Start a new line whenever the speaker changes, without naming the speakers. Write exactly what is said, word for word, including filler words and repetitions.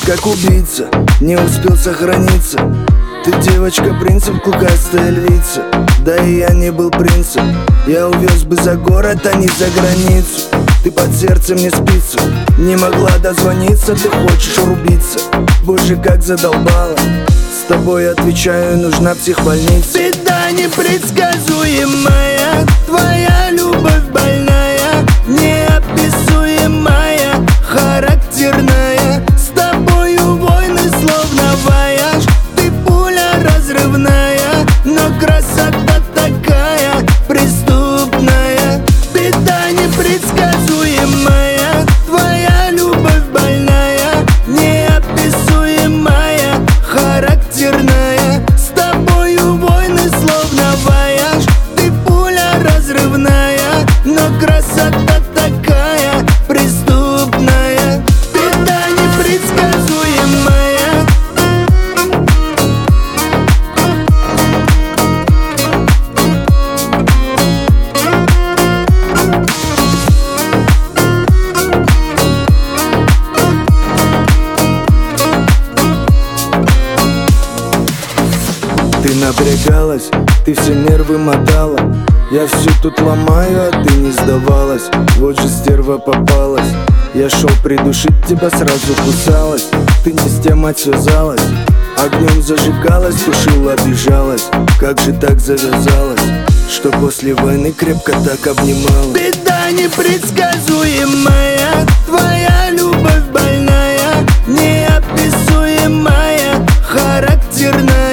как убийца, не успел сохраниться. Ты девочка, принцип, клыкастая львица. Да и я не был принцем, я увез бы за город, а не за границу. Ты под сердцем не спится, не могла дозвониться. Ты хочешь рубиться, боже, как задолбала. С тобой, отвечаю, нужна психбольница.
Беда непредсказуемая, твоя любовь больная, неописуемая, характерная. С тобою войны словно вояж. Ты пуля разрывная, но красота такая преступная. Беда непредсказуемая, твоя любовь больная, неописуемая, характерная. С тобою войны словно вояж. Ты пуля разрывная, но красота такая преступная. Беда непредсказуемая.
Ты напрягалась, ты все нервы мотала. Я все тут ломаю, а ты не сдавалась. Вот же стерва попалась. Я шел придушить тебя, сразу кусалась. Ты не с тем отвязалась, огнем зажигалась, тушила, обижалась. Как же так завязалось, что после войны крепко так обнималась?
Беда непредсказуемая, твоя любовь больная, неописуемая, характерная.